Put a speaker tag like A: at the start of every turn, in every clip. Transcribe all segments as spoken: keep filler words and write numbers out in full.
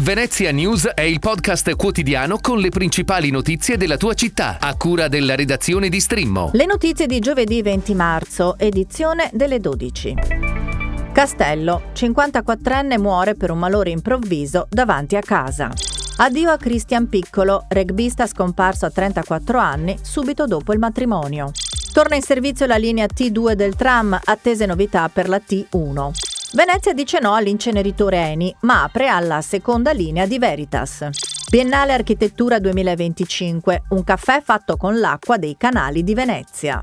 A: Venezia News è il podcast quotidiano con le principali notizie della tua città, a cura della redazione di Strimmo.
B: Le notizie di giovedì venti marzo, edizione delle dodici. Castello, cinquantaquattrenne muore per un malore improvviso davanti a casa. Addio a Christian Piccolo, rugbista scomparso a trentaquattro anni subito dopo il matrimonio. Torna in servizio la linea T due del tram, attese novità per la T uno. Venezia dice no all'inceneritore Eni, ma apre alla seconda linea di Veritas. Biennale Architettura duemilaventicinque, un caffè fatto con l'acqua dei canali di Venezia.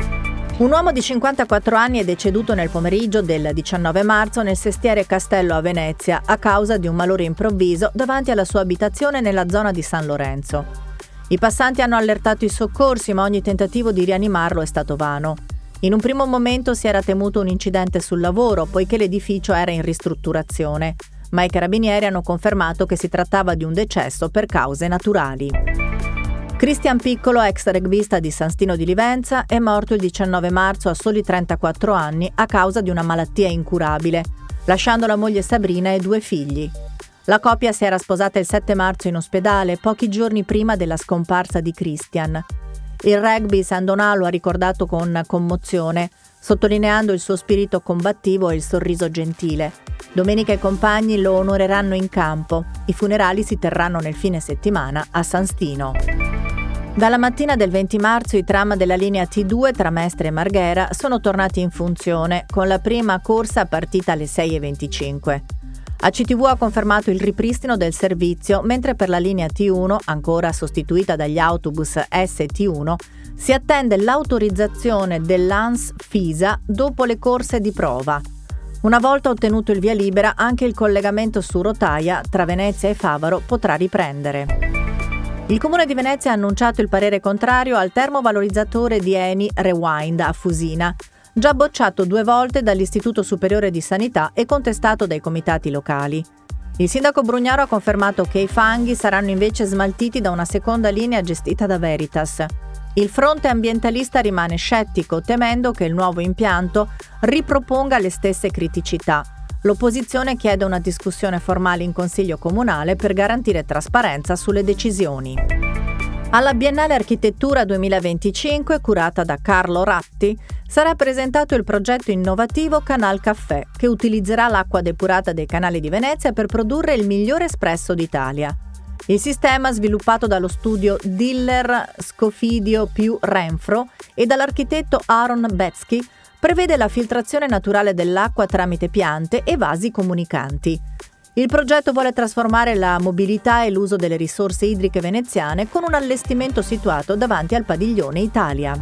B: Un uomo di cinquantaquattro anni è deceduto nel pomeriggio del diciannove marzo nel sestiere Castello a Venezia a causa di un malore improvviso davanti alla sua abitazione nella zona di San Lorenzo. I passanti hanno allertato i soccorsi, ma ogni tentativo di rianimarlo è stato vano. In un primo momento si era temuto un incidente sul lavoro, poiché l'edificio era in ristrutturazione, ma i carabinieri hanno confermato che si trattava di un decesso per cause naturali. Christian Piccolo, ex rugbista di San Stino di Livenza, è morto il diciannove marzo a soli trentaquattro anni a causa di una malattia incurabile, lasciando la moglie Sabrina e due figli. La coppia si era sposata il sette marzo in ospedale, pochi giorni prima della scomparsa di Christian. Il rugby San Donà lo ha ricordato con commozione, sottolineando il suo spirito combattivo e il sorriso gentile. Domenica i compagni lo onoreranno in campo. I funerali si terranno nel fine settimana a San Stino. Dalla mattina del venti marzo i tram della linea T due tra Mestre e Marghera sono tornati in funzione, con la prima corsa partita alle sei e venticinque. A C T V ha confermato il ripristino del servizio, mentre per la linea T uno, ancora sostituita dagli autobus S T uno, si attende l'autorizzazione dell'ANS-FISA dopo le corse di prova. Una volta ottenuto il via libera, anche il collegamento su rotaia tra Venezia e Favaro potrà riprendere. Il Comune di Venezia ha annunciato il parere contrario al termovalorizzatore di Eni Rewind a Fusina, già bocciato due volte dall'Istituto Superiore di Sanità e contestato dai comitati locali. Il sindaco Brugnaro ha confermato che i fanghi saranno invece smaltiti da una seconda linea gestita da Veritas. Il fronte ambientalista rimane scettico, temendo che il nuovo impianto riproponga le stesse criticità. L'opposizione chiede una discussione formale in Consiglio Comunale per garantire trasparenza sulle decisioni. Alla Biennale Architettura duemilaventicinque, curata da Carlo Ratti, sarà presentato il progetto innovativo Canal Caffè, che utilizzerà l'acqua depurata dei canali di Venezia per produrre il migliore espresso d'Italia. Il sistema, sviluppato dallo studio Diller Scofidio più Renfro e dall'architetto Aaron Betsky, prevede la filtrazione naturale dell'acqua tramite piante e vasi comunicanti. Il progetto vuole trasformare la mobilità e l'uso delle risorse idriche veneziane con un allestimento situato davanti al padiglione Italia.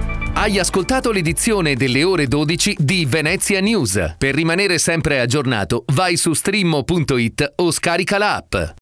A: Hai ascoltato l'edizione delle ore dodici di Venezia News. Per rimanere sempre aggiornato, vai su strimmo punto it o scarica l'app.